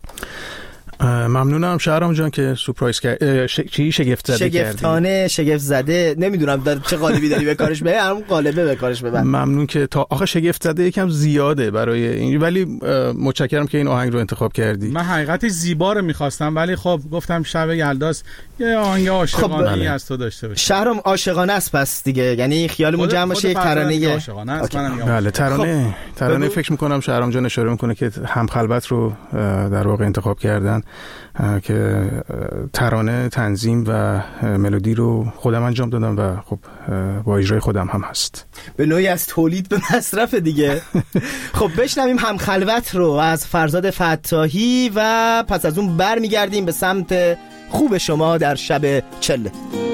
ممنونم شهرام جان که سورپرایز کرد. ش... چی شگفت زده کردی؟ شگفتانه، شگفت زده، نمیدونم در چه قالبی داری به کارش ببر، همون قالبه به کارش ببر. ممنون که تا آخه شگفت زده یکم زیاده برای این، ولی متشکرم که این آهنگ رو انتخاب کردی. من حقیقتش زیبا رو می‌خواستم ولی خب گفتم شب یلداست یه آهنگ عاشقانه‌ای از تو داشته باشه. شهرام عاشقانه است پس دیگه، یعنی خیالمون جمع باشه یک ترانه عاشقانه است. بله ترانه خب. ترانه فکر می‌کنم شهرام جان اشاره می‌کنه که همخلوت رو در واقع انتخاب کردن که ترانه، تنظیم و ملودی رو خودم انجام دادم و خب با اجرای خودم هم هست، به نوعی از تولید به مصرف دیگه. خب بشنویم همخلوت رو از فرزاد فتاحی و پس از اون برمیگردیم به سمت خوب شما در شب چله.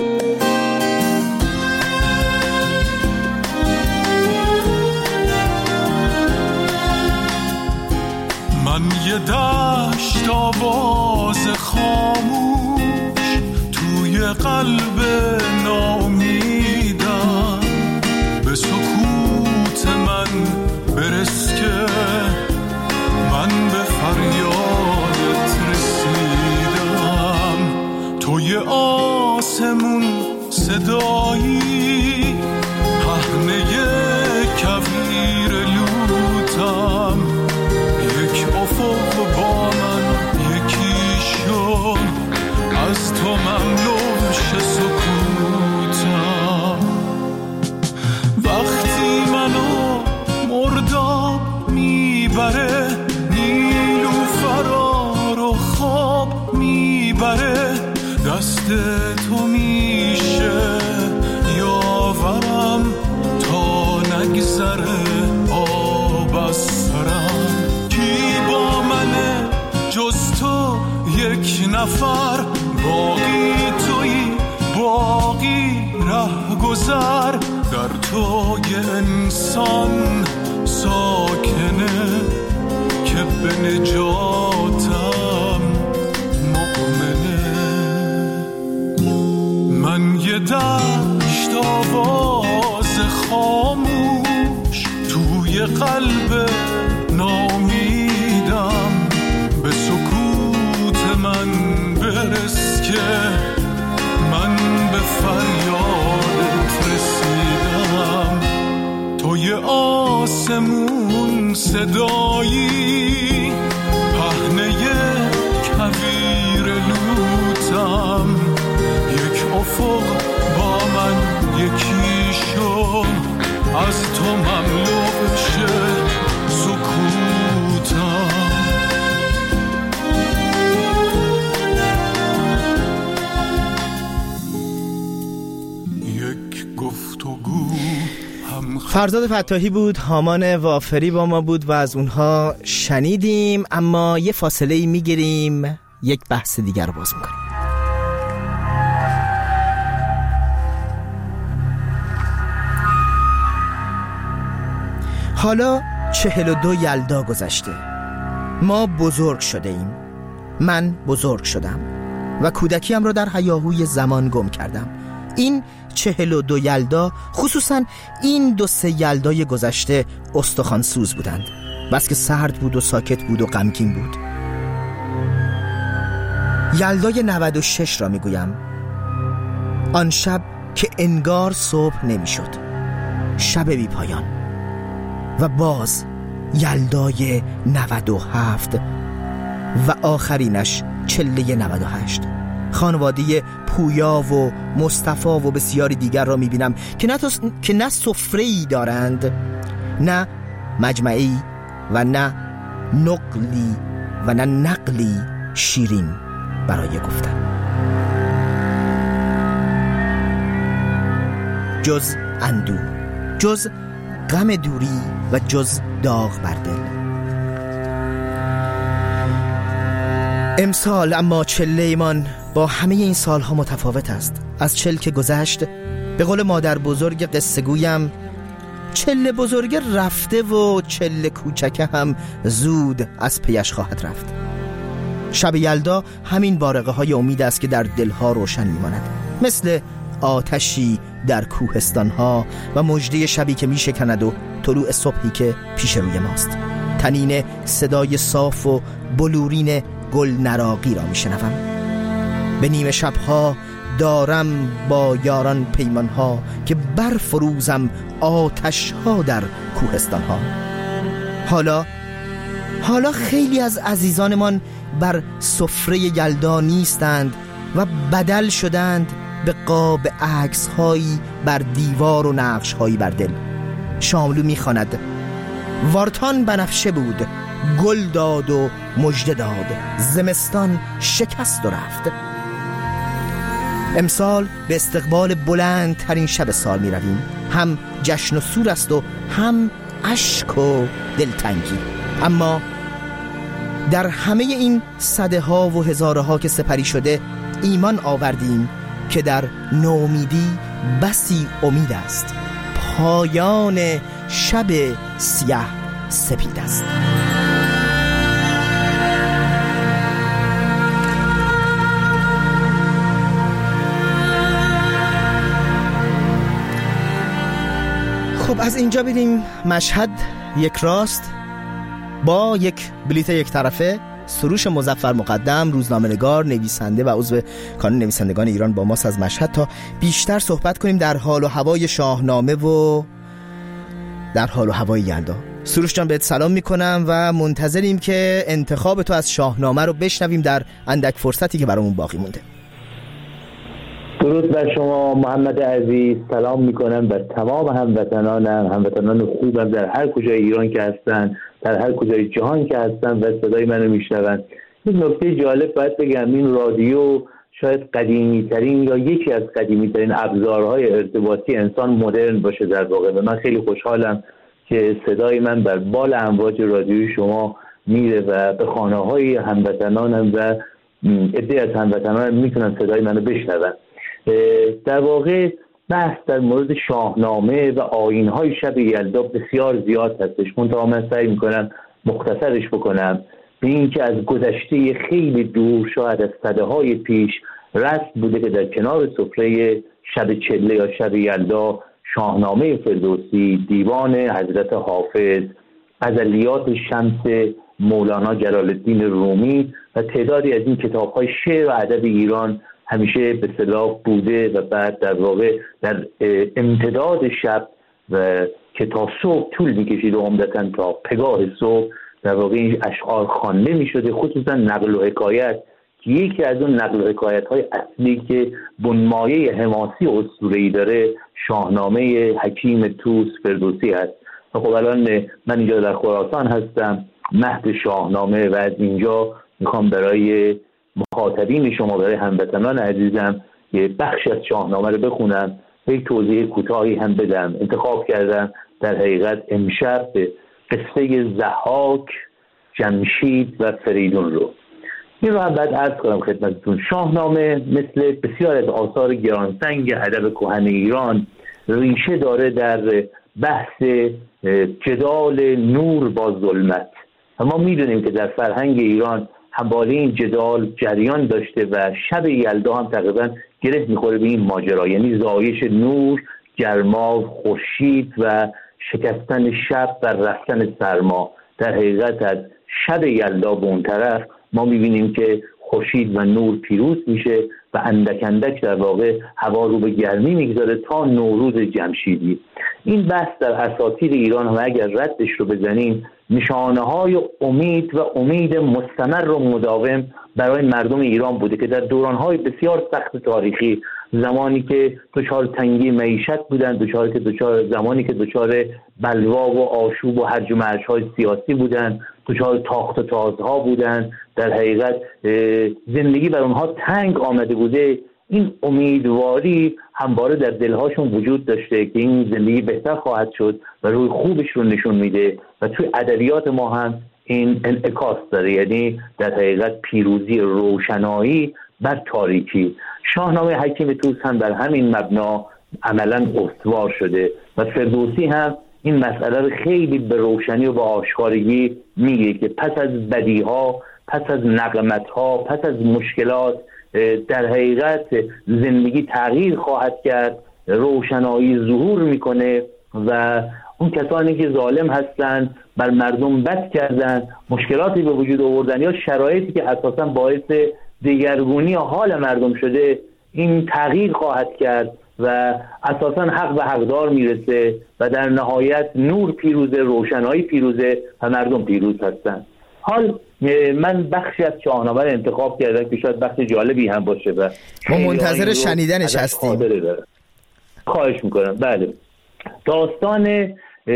من یه دشت آواز خاموش توی قلب نامیدم، به سکوت من برس که من به فریادت رسیدم. توی آسمون صدایی پهنه کویر لوتم، افق با من یکی شد، از تو ممنوش سکوتم. وقتی منو مرداب میبره، نیلوفرا رو خواب میبره، دست تو میشه یاورم از سرم. کی با منه جز تو یک نفر، باقی تویی باقی ره گذر. در تو یه انسان ساکنه که به نجاتم مؤمنه. من یه دشت آواز خاموش توی قلب نامیدم، به سکوت من برس که من به فریادت رسیدم. توی آسمون صدایی پهنه کویر لوتم، یک افق با من یکی شو، از تو مملو بشه سکوتم. یک گفتگو فرزاد فتاحی بود، هامان وافری با ما بود و از اونها شنیدیم. اما یه فاصله ای میگیریم، یک بحث دیگر رو باز میکنیم. حالا چهل و دو یلدا گذشته، ما بزرگ شده ایم، من بزرگ شدم و کودکیم را در هیاهوی زمان گم کردم. این چهل و دو یلدا، خصوصا این دو سه یلدای گذشته، استخوانسوز بودند، بس که سرد بود و ساکت بود و غمگین بود. یلدای نود و شش را میگویم، آن شب که انگار صبح نمیشد، شب بی پایان. و باز یلدای نود و هفت و آخرینش چله نود و هشت. خانواده پویا و مصطفی و بسیاری دیگر را میبینم که نه, تس... که نه سفره‌ای دارند، نه مجمعی و نه نقلی و نه نقلی شیرین برای گفتن، جز اندوه، جز غم دوری و جز داغ بر دل. امسال اما چله ایمان با همه این سالها متفاوت است. از چل که گذشت، به قول مادر بزرگ قصه گویم، چله بزرگ رفته و چله کوچکه هم زود از پیش خواهد رفت. شب یلدا همین بارقه های امید است که در دلها روشن میماند، مثل آتشی در کوهستانها و مژده شبی که می شکند و طلوع صبحی که پیش روی ماست. تنین صدای صاف و بلورین گل نراقی را می شنوم. به نیمه شبها دارم با یاران پیمانها که برفروزم آتشها در کوهستانها. حالا حالا خیلی از عزیزانمان بر سفره یلدا نیستند و بدل شدند به قاب عکس هایی بر دیوار و نقش هایی بر دل. شاملو میخواند: وارتان بنفشه بود، گل داد و مژده داد، زمستان شکست و رفت. امسال به استقبال بلند ترین شب سال می رویم. هم جشن و سور است و هم اشک و دلتنگی. اما در همه این صده ها و هزاره ها که سپری شده، ایمان آوردیم که در نومیدی بسی امید است. پایان شب سیاه سپید است. خب از اینجا بریم مشهد یک راست با یک بلیت یک طرفه. سروش مظفر مقدم، روزنامه‌نگار، نویسنده و عضو کانون نویسندگان ایران با ماست از مشهد تا بیشتر صحبت کنیم در حال و هوای شاهنامه و در حال و هوای یلدا. سروش جان بهت سلام میکنم و منتظریم که انتخاب تو از شاهنامه رو بشنویم در اندک فرصتی که برامون باقی مونده. درود بر شما محمد عزیز، سلام میکنم بر تمام هموطنانم، هموطنان خوبم در هر کجای ایران که هستن، در هر کجای جهان که هستن و صدای منو میشنون. یک نکته جالب باید بگم، این رادیو شاید قدیمی ترین یا یکی از قدیمی ترین ابزارهای ارتباطی انسان مدرن باشه در واقع، و من خیلی خوشحالم که صدای من بر بال امواج رادیوی شما میره و به خانه های هموطنانم و عده از هموطنانم میتونن صدای منو بشنون. در واقع بحث در مورد شاهنامه و آیین‌های شب یلدا بسیار زیاد هستش، منتها من سعی میکنم مختصرش بکنم به این که از گذشته خیلی دور، شاید از سده‌های پیش، رسم بوده که در کنار سفره شب چله یا شب یلدا شاهنامه فردوسی، دیوان حضرت حافظ، غزلیات شمس مولانا جلال الدین رومی و تعدادی از این کتاب‌های شعر و ادب ایران همیشه به اصطلاح بوده و بعد در واقع در امتداد شب و که تا صبح طول می‌کشید و عمدتاً تا پگاه صبح در واقع این اشعار خوانده می‌شده، خصوصا نقل و حکایت که یکی از اون نقل و حکایت‌های اصلی که بنمایه حماسی اسطوره‌ای داره شاهنامه حکیم طوس فردوسی هست. خب الان من اینجا در خراسان هستم، مهد شاهنامه، و از اینجا میخوام برای مخاطبین شما، برای هموطنان عزیزم یه بخشی از شاهنامه رو بخونم و یک توضیح کوتاهی هم بدم. انتخاب کردم در حقیقت امشب قصه ضحاک، جمشید و فریدون رو. این رو هم بعد عرض کنم خدمتتون. شاهنامه مثل بسیار از آثار گرانسنگ ادب کهن ایران ریشه داره در بحث جدال نور با ظلمت و ما میدونیم که در فرهنگ ایران همواره این جدال جریان داشته و شب یلدا هم تقریبا گره میخوره به این ماجرا، یعنی زایش نور، گرما، خورشید و شکستن شب و رفتن سرما. در حقیقت از شب یلدا به اون طرف ما میبینیم که خورشید و نور پیروز میشه و اندک اندک در واقع هوا رو به گرمی میگذاره تا نوروز جمشیدی. این بحث در اساطیر ایران هم اگر ردش رو بزنیم نشانه های امید و امید مستمر و مداوم برای مردم ایران بوده که در دورانهای بسیار سخت تاریخی، زمانی که دچار تنگی معیشت بودن، دچار که دچار زمانی که دچار بلوا و آشوب و هرج و مرج‌های سیاسی بودن، دچار تاخت و تازها بودن، در حقیقت زندگی بر اونها تنگ آمده بوده، این امیدواری همواره در دلهاشون وجود داشته که این زندگی بهتر خواهد شد و روی خوبش رو نشون میده و توی ادبیات ما هم این انعکاس داره، یعنی در حقیقت پیروزی روشنایی بر تاریکی. شاهنامه حکیم طوس هم در همین مبنا عملاً استوار شده و فردوسی هم این مسئله رو خیلی به روشنی و به آشکارگی میگه که پس از بدیها، پس از نقمتها، پس از مشکلات در حقیقت زندگی تغییر خواهد کرد، روشنایی ظهور میکنه و اون کسانی که ظالم هستند، بر مردم بد کردن، مشکلاتی به وجود آوردن یا شرایطی که اساساً باعث دگرگونی حال مردم شده، این تغییر خواهد کرد و اساساً حق به حقدار میرسه و در نهایت نور پیروزه، روشنایی پیروزه و مردم پیروز هستند. حال من بخشی از شاهنامه رو انتخاب کردم که شاید بخش جالبی هم باشه و ما منتظر شنیدنش هستیم. خواهش میکنم. بله، داستان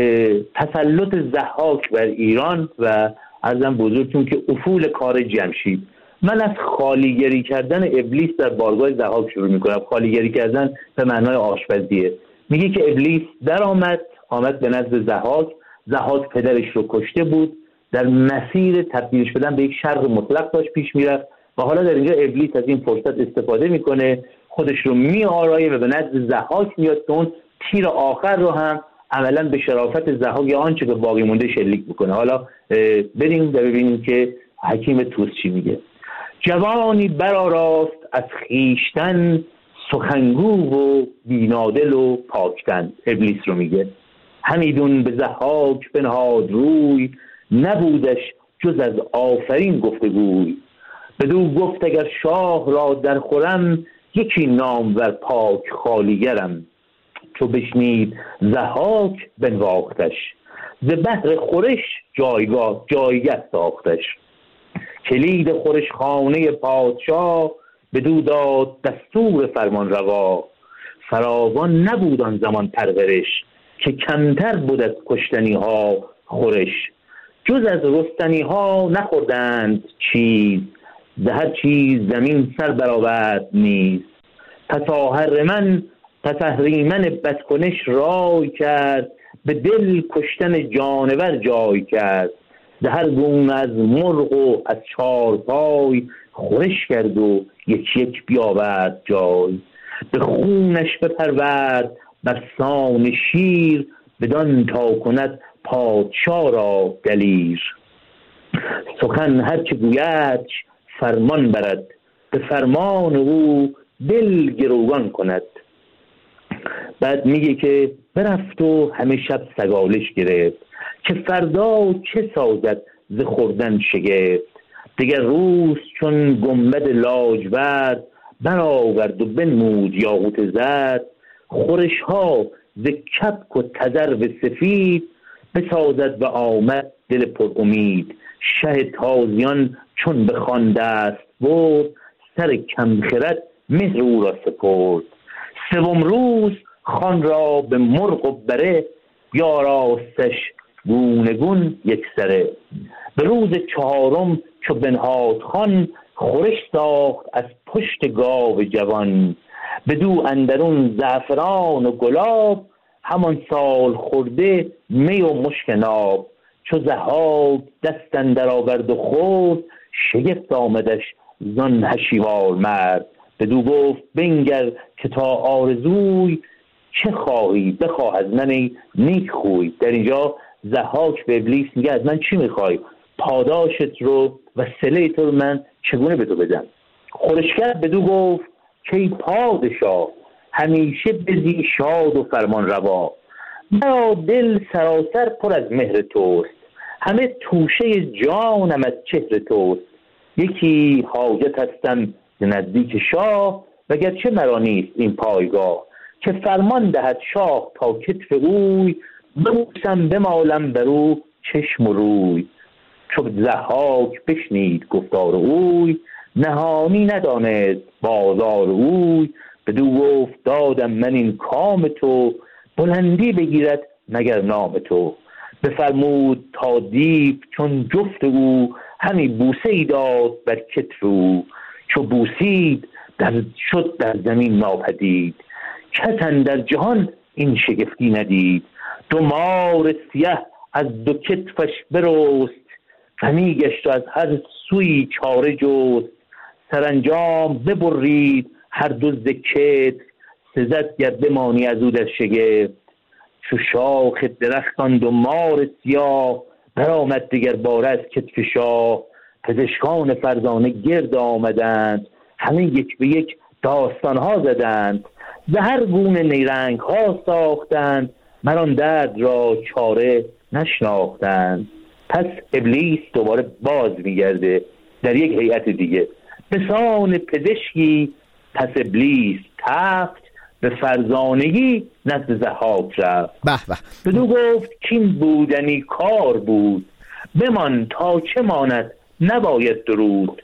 تسلط ضحاک بر ایران و عرضم بزرگتون که افول کار جمشید. من از خالیگری کردن ابلیس در بارگاه ضحاک شروع میکنم. خالیگری کردن به معنای آشپزیه. میگه که ابلیس در آمد آمد به نزد ضحاک. ضحاک پدرش رو کشته بود، در مسیر تبدیل شدن به یک شر مطلق داشت پیش میرفت و حالا در اینجا ابلیس از این فرصت استفاده میکنه، خودش رو میآرایه و به نزد ضحاک میاد که اون تیر آخر رو هم عملا به شرافت ضحاک یا آنچه که باقی مونده شلیک بکنه. حالا بریم و ببینیم که حکیم طوس چی میگه. جوانی برآراست از خیشتن، سخنگو و بینادل و پاکتن. ابلیس رو میگه. همیدون به ضحاک بنهاد روی، نبودش جز از آفرین گفتگوی. بدو گفت اگر شاه را در خورم، یکی نام ور پاک خالیگرم. چو بشنید ضحاک بنواختش، ز بهر خورش جایگاه جایگه ساختش. کلید خورش خانه پادشاه، بدو داد دستور فرمان روا. فراوان نبود آن زمان پرورش، که کمتر بود از کشتنی ها خورش. جز از رستنی ها نخوردند چیز، ز هر چیز زمین سر برآورد نیز. پس آهرمن پس اهریمن بدکنش رای کرد، به دل کشتن جانور جای کرد. هر گونه از مرغ و از چارپای خورش کرد و یک یک بیاورد جای. به خونش بپرورد بر سان شیر، بدان تا کند پادشاه را دلیر. سخن هر چه گوید فرمان برد، به فرمان او دل گروگان کند. بعد میگه که برفت و همه شب سگالش گرفت، که فردا چه سازد ز خوردن شگفت. دیگر روز چون گنبد لاجورد، برآورد و بنمود یاقوت زرد. خورش ها ز کبک و تذرو سفید، بسازد و آمد دل پر امید. شه تازیان چون به خان دست برد، سر کم خرد مهر او را سپرد. سوم روز خان را به مرغ و بره، بیاراستش گونه گون یک سره. به روز چهارم چو بنهاد خان، خورش ساخت از پشت گاو جوان. بدو اندرون زعفران و گلاب، همان سال خورده می و مشک ناب. چو ضحاک دست اندر آورد و خورد، شگفت آمدش زان هشیوار مرد. بدو گفت بنگر که تا آرزوی، چه خواهی بخواه از من ای نیک خوی. در اینجا ضحاک به ابلیس میگه از من چی میخوای؟ پاداشت رو و صله تو رو من چگونه به تو بدم؟ خورشگر بدو گفت که ای پادشاه، همیشه بزی شاد و فرمان روا. مرا دل سراسر پر از مهر توست، همه توشه جانم از چهر توست. یکی حاجت هستم نزدیک شاه، وگرچه مرا نیست این پایگاه. که فرمان دهد شاه تا کتف اوی، ببوسم بمالم بر او چشم و روی. چو ضحاک بشنید گفتار اوی، نهانی ندانست بازار اوی. بدو گفت دادم من این کام تو، بلندی بگیرد مگر نام تو. بفرمود تا دیو چون جفت او، همی بوسه ای داد بر کتف او. چو بوسید در شد در زمین ناپدید، کس اندر جهان این شگفتی ندید. دو مار سیه از دو کتفش برست، غمی گشت و از هر سوی چاره جست. سرانجام ببرید هر دو ز کتف، سزد گر بمانی از او در شگفت. چو شاخ درخت آن دو مار سیاه، برآمد دگر باره از کتف شاه. پزشکان فرزانه گرد آمدند، همه یک به یک داستان ها زدند. به هر گونه نیرنگ ها ساختند، مران درد را چاره نشناختند. پس ابلیس دوباره باز میگرده در یک هیئت دیگه. به سان پزشکی پس ابلیس تفت، به فرزانگی نزد ضحاک رفت. به به. بدو گفت کین بودنی کار بود، بمان تا چه ماند نباید درود.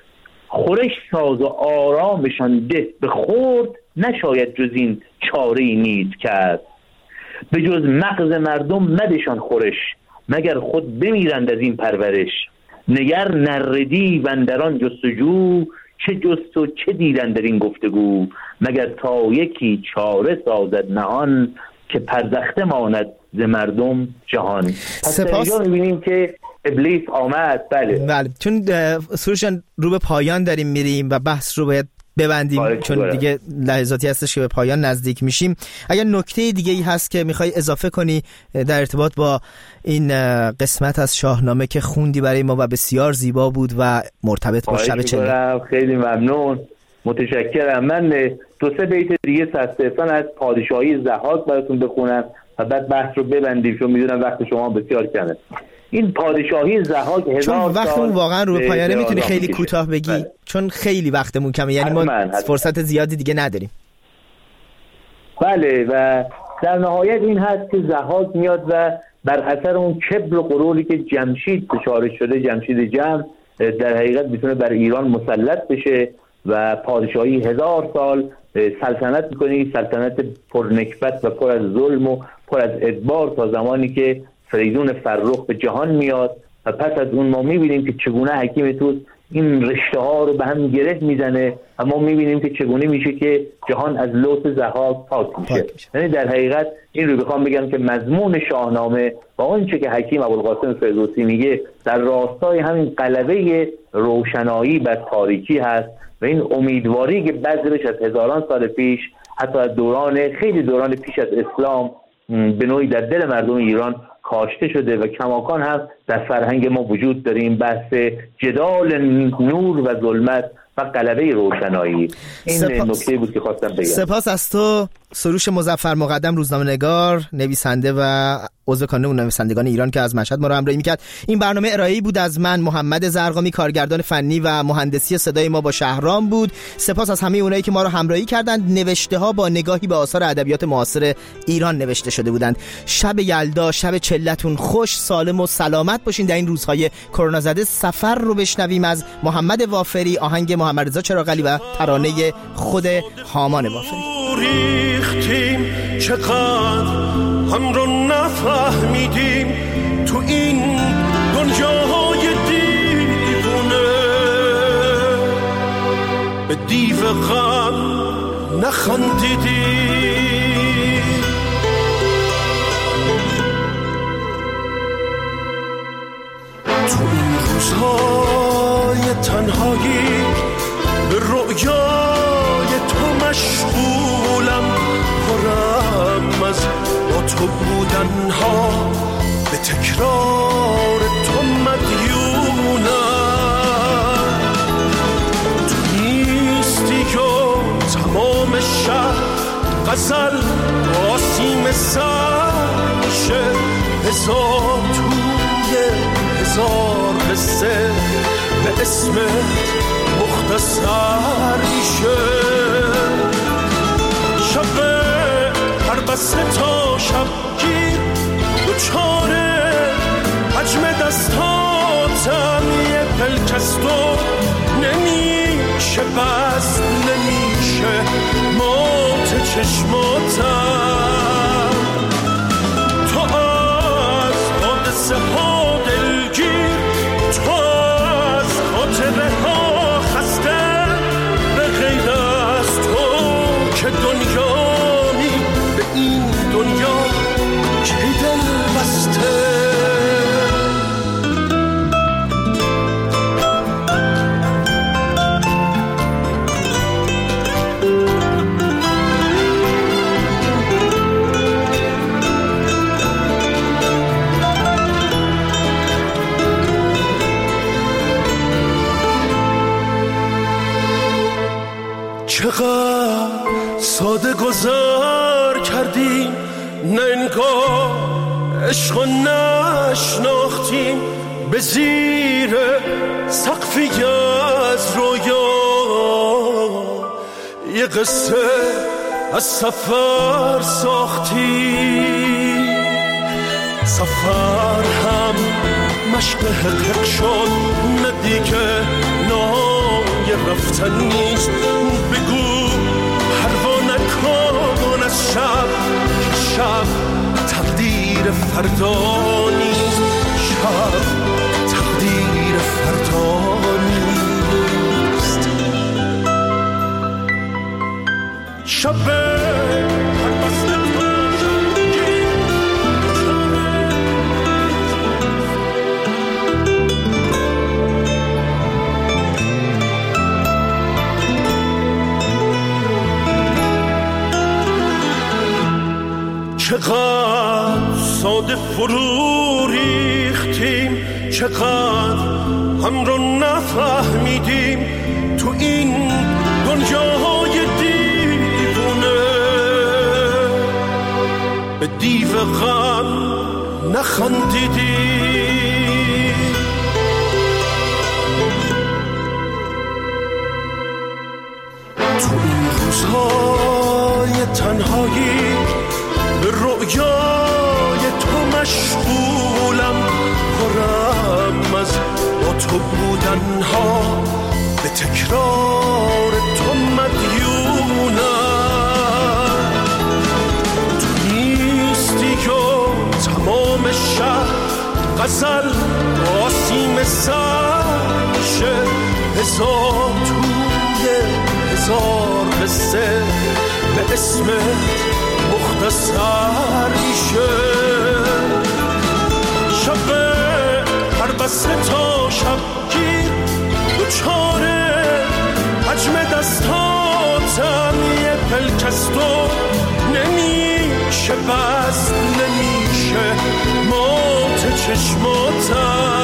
خورش ساز و آرامشان ده به خورد، نشاید جز این چاره ای نیز کرد. به جز مغز مردم مدشان خورش، مگر خود بمیرند از این پرورش. نگر نردی و اندران جستجو، چه جست و چه دیدن در این گفتگو. مگر تا یکی چاره سازد نهان، که پردخته ماند ز مردم جهان. پس اینجا می‌بینیم که ابلیس آمد. بله بله، چون سروشان رو به پایان داریم میریم و بحث رو باید ببندیم باره چون باره. دیگه لحظاتی هستش که به پایان نزدیک میشیم. اگر نکته دیگه ای هست که میخوای اضافه کنی در ارتباط با این قسمت از شاهنامه که خوندی برای ما و بسیار زیبا بود و مرتبط با شب چله؟ خیلی ممنون، متشکرم. من دو سه بیت دیگه صرفاً از پادشاهی ضحاک براتون بخونم و بعد بحث رو ببندیم، چون میدونم وقت شما بسیار کمه. این پادشاهی ضحاک هزار سال، چون وقتمون واقعا رو به پایانه، میتونی خیلی کوتاه بگی؟ بله. چون خیلی وقتمون کمه، یعنی ما فرصت زیادی دیگه نداریم. بله، و در نهایت این هست که ضحاک میاد و بر اثر اون کبر و غروری که جمشید دچار شده، جمشید جم، در حقیقت میتونه بر ایران مسلط بشه و پادشاهی هزار سال سلطنت میکنه، سلطنت پر نکبت و پر از ظلم و پر از ادبار، تا زمانی که فریدون فرخ به جهان میاد و پس از اون ما میبینیم که چگونه حکیم طوس این رشته ها رو به هم گره میزنه و ما میبینیم که چگونه میشه که جهان از لوث ضحاک پاک میشه. یعنی در حقیقت این رو بخوام بگم که مضمون شاهنامه و اون چه که حکیم ابوالقاسم فردوسی میگه در راستای همین غلبه روشنایی بر تاریکی هست و این امیدواری که بذرش از هزاران سال پیش، حتی از دوران خیلی دوران پیش از اسلام، به نوعی در دل مردم ایران کاشته شده و کماکان هم در فرهنگ ما وجود داریم. بحث جدال نور و ظلمت و غلبه روشنایی. این سپاس... نکته بود که خواستم بگم. سپاس از تو سروش مظفر مقدم، روزنامه‌نگار، نویسنده و عضو کانون نویسندگان ایران که از مشهد ما رو همراهی می‌کرد. این برنامه ارائه‌ای بود از من محمد زرقامی، کارگردان فنی و مهندسی صدای ما با شهرام بود. سپاس از همه اونایی که ما رو همراهی کردند. نوشته‌ها با نگاهی به آثار ادبیات معاصر ایران نوشته شده بودند. شب یلدا، شب چلتون خوش، سالم و سلامت باشین در این روزهای کرونا زده. سفر رو بشنویم از محمد وافری، آهنگ محمد رضا چراغلی و ترانه خود هامان وافری. ریختیم چقدر هم رو نفهمیدیم تو این دنیاهای دیوونه، به دیو غم نخندیدیم. تو این روزهای تنهایی به رؤیای تو مشغولم، پرم از با تو بودنها، به تکرار تو مدیونم. تو نیستی و تمام شب غزل آسیم سر میشه، هزار توی هزار قصه به اسمت مختصر میشه. شب هر بسته تا شبگیر دوچاره حجم دستاتم، یه پلکست و نمیشه بست، نمیشه مات چشماتم. تو از حادثه ها دلگیر، تو از خاطره ها خسته، به غیر از تو که دنیایی به این دنیا که دل بسته. چقدر ساده گذر کردیم، نه انگار عشق و نشناختیم، به زیر سقفی از رویا یه قصه از سفر ساختیم. سفر هم مشق حقق شد، نه دیگه نای رفتن نیست. بگو پروا نکن از شب، که شب تقدیر فردا نیست، شب تقدیر فردا نیست. شب هر بسته چقدر ساده فرو ریختیم، چقدر هم رو نفهمیدیم تو این دنیاهای دیوونه، به دیو غم نخندیدیم. تو این روزهای تنهایی به رؤیای تو مشغولم، پرم از با تو بودنها، به تکرار تو مدیونم. تو نیستی و تمام شب غزل آسیم سر میشه، بذار توی هزار قصه به اسمت مختصر میشه. شب هر بسته تا شبگیر دوچاره حجم دستاتم یه پلکستو نمیشه، بس نمیشه مات چشماتم.